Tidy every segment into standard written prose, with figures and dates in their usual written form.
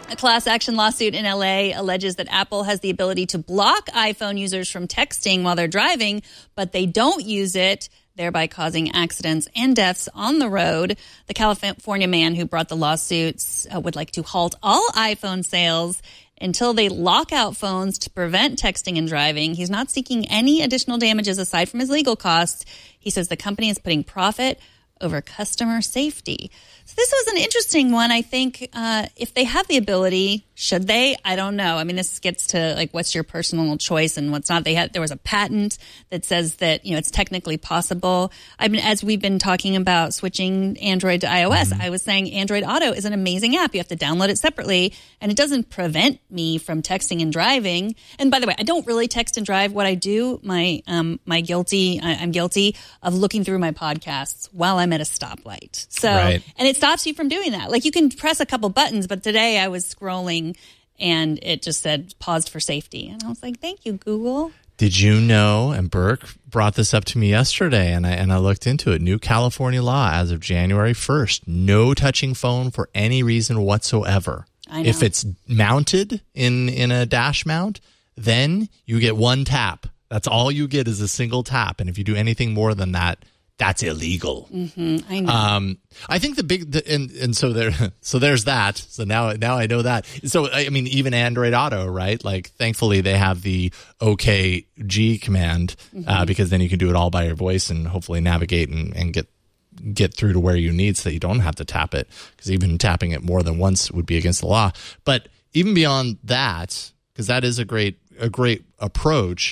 A class action lawsuit in LA alleges that Apple has the ability to block iPhone users from texting while they're driving, but they don't use it, thereby causing accidents and deaths on the road. The California man who brought the lawsuits would like to halt all iPhone sales until they lock out phones to prevent texting and driving. He's not seeking any additional damages aside from his legal costs. He says the company is putting profit over customer safety. So this was an interesting one. I think if they have the ability, should they? I don't know. I mean, this gets to like what's your personal choice and what's not. There was a patent that says that it's technically possible. I mean, as we've been talking about switching Android to iOS, I was saying Android Auto is an amazing app. You have to download it separately, and it doesn't prevent me from texting and driving. And by the way, I don't really text and drive. What I do, I'm guilty of looking through my podcasts while I'm at a stoplight. So, right. And it stops you from doing that. Like you can press a couple buttons, but today I was scrolling and it just said paused for safety. And I was like, thank you, Google. Did you know, and Burke brought this up to me yesterday, and I looked into it, new California law as of January 1st, no touching phone for any reason whatsoever. I know. If it's mounted in a dash mount, then you get one tap. That's all you get is a single tap. And if you do anything more than that, that's illegal. Mm-hmm, I know. I think so there's that. So now I know that. So I mean, even Android Auto, right? Like, thankfully they have the OKG command because then you can do it all by your voice and hopefully navigate and get through to where you need, so that you don't have to tap it. Because even tapping it more than once would be against the law. But even beyond that, because that is a great approach.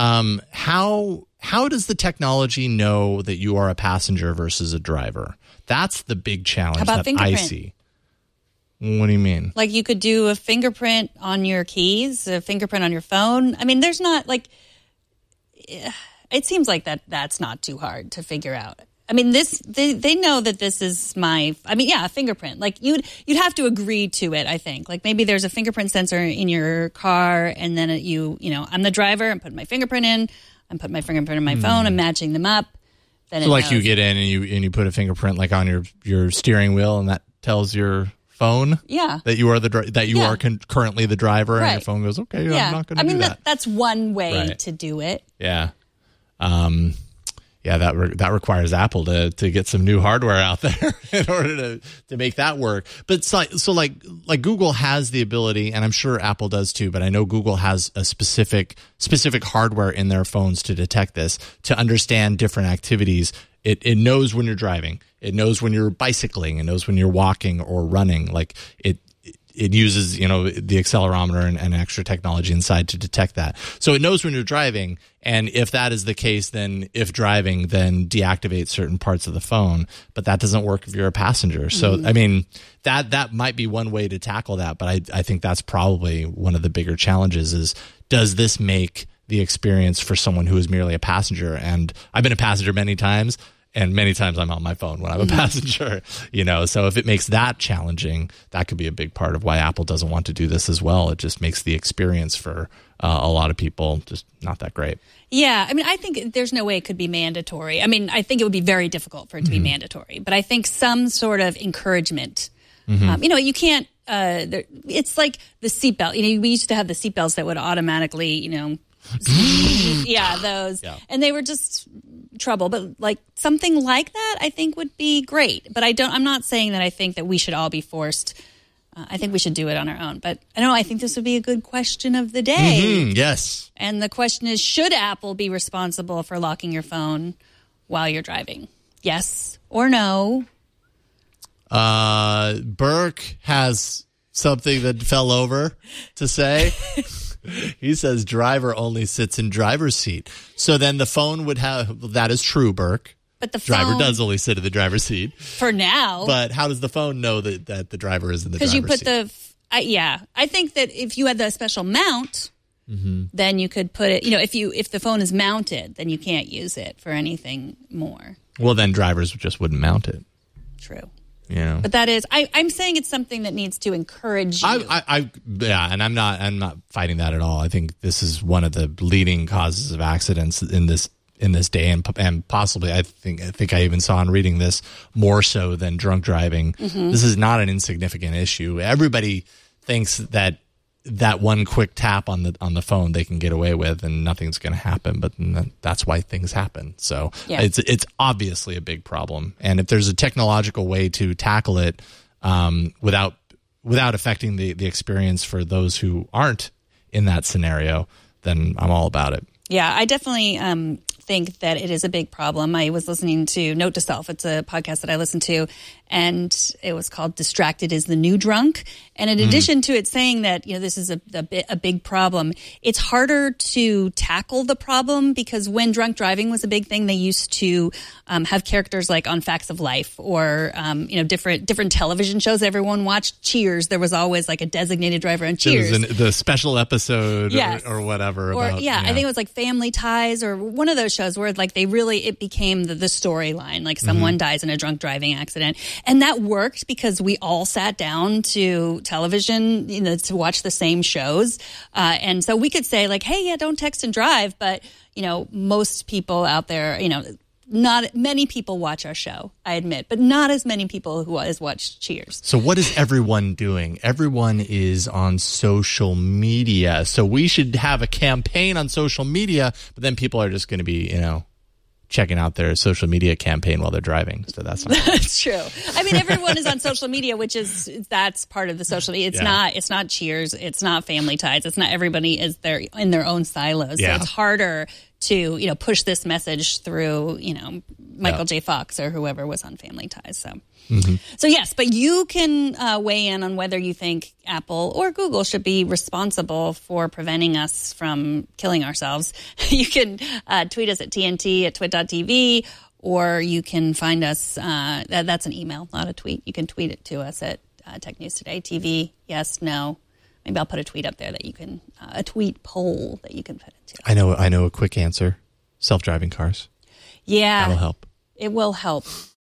How does the technology know that you are a passenger versus a driver? That's the big challenge that I see. What do you mean? Like you could do a fingerprint on your keys, a fingerprint on your phone. I mean, there's not like, it seems like that's not too hard to figure out. I mean, they know that this is a fingerprint. Like you'd have to agree to it, I think. Like maybe there's a fingerprint sensor in your car and then I'm the driver, I'm putting my fingerprint in, I'm putting my fingerprint in my phone, I'm matching them up. Then so like you get in and you put a fingerprint like on your steering wheel, and that tells your phone that you are are currently the driver, right. And your phone goes, okay, I'm not going to do that. That's one way to do it. Yeah. That requires Apple to get some new hardware out there in order to make that work. But so Google has the ability, and I'm sure Apple does too, but I know Google has a specific hardware in their phones to detect this, to understand different activities. It knows when you're driving. It knows when you're bicycling. It knows when you're walking or running. Like it uses, the accelerometer and extra technology inside to detect that. So it knows when you're driving, and if that is the case, then if driving, then deactivate certain parts of the phone. But that doesn't work if you're a passenger. So, I mean, that might be one way to tackle that, but I think that's probably one of the bigger challenges is, does this make the experience for someone who is merely a passenger? And I've been a passenger many times. And many times I'm on my phone when I'm a passenger, So if it makes that challenging, that could be a big part of why Apple doesn't want to do this as well. It just makes the experience for a lot of people just not that great. Yeah, I mean, I think there's no way it could be mandatory. I mean, I think it would be very difficult for it to be mandatory. But I think some sort of encouragement. You can't. It's like the seatbelt. We used to have the seatbelts that would automatically, those. Yeah. And they were just trouble, but like something like that I think would be great. But I'm not saying that I think that we should all be forced. I think we should do it on our own. But I think this would be a good question of the day. Yes. And the question is, should Apple be responsible for locking your phone while you're driving? Yes or no? Burke has something that fell over to say. He says driver only sits in driver's seat. So then the phone would have, that is true, Burke. But the driver does only sit in the driver's seat. For now. But how does the phone know that the driver is in the driver's seat? Because you put I think that if you had the special mount, then you could put it, if the phone is mounted, then you can't use it for anything more. Well, then drivers just wouldn't mount it. True. Yeah. But that is, I'm saying it's something that needs to encourage you. And I'm not fighting that at all. I think this is one of the leading causes of accidents in this day, and possibly I think I even saw in reading this more so than drunk driving. This is not an insignificant issue. Everybody thinks that one quick tap on the phone they can get away with and nothing's going to happen, but that's why things happen. So it's obviously a big problem. And if there's a technological way to tackle it without affecting the experience for those who aren't in that scenario, then I'm all about it. Yeah, I definitely think that it is a big problem. I was listening to Note to Self. It's a podcast that I listen to, and it was called Distracted is the New Drunk. And in addition to it saying that, this is a big problem, it's harder to tackle the problem because when drunk driving was a big thing, they used to have characters like on Facts of Life or, different television shows that everyone watched. Cheers, there was always like a designated driver on Cheers. It was the special episode or whatever. I think it was like Family Ties or one of those shows where like it became the storyline, like someone dies in a drunk driving accident. And that worked because we all sat down to television, to watch the same shows. And so we could say like, hey, don't text and drive. But, most people out there, not many people watch our show, I admit, but not as many people who has watched Cheers. So what is everyone doing? Everyone is on social media. So we should have a campaign on social media, but then people are just going to be, checking out their social media campaign while they're driving. So that's true. I mean, everyone is on social media, that's part of the social media. It's not Cheers. It's not Family Ties. It's not everybody is in their own silos. So it's harder to, push this message through, Michael J. Fox or whoever was on Family Ties. So, so yes, but you can weigh in on whether you think Apple or Google should be responsible for preventing us from killing ourselves. You can tweet us at TNT at twit.tv, or you can find us, that's an email, not a tweet. You can tweet it to us at Tech News Today, TV, yes, no. Maybe I'll put a tweet up there that you can, a tweet poll that you can put into. I know a quick answer. Self-driving cars. Yeah. That'll help. It will help.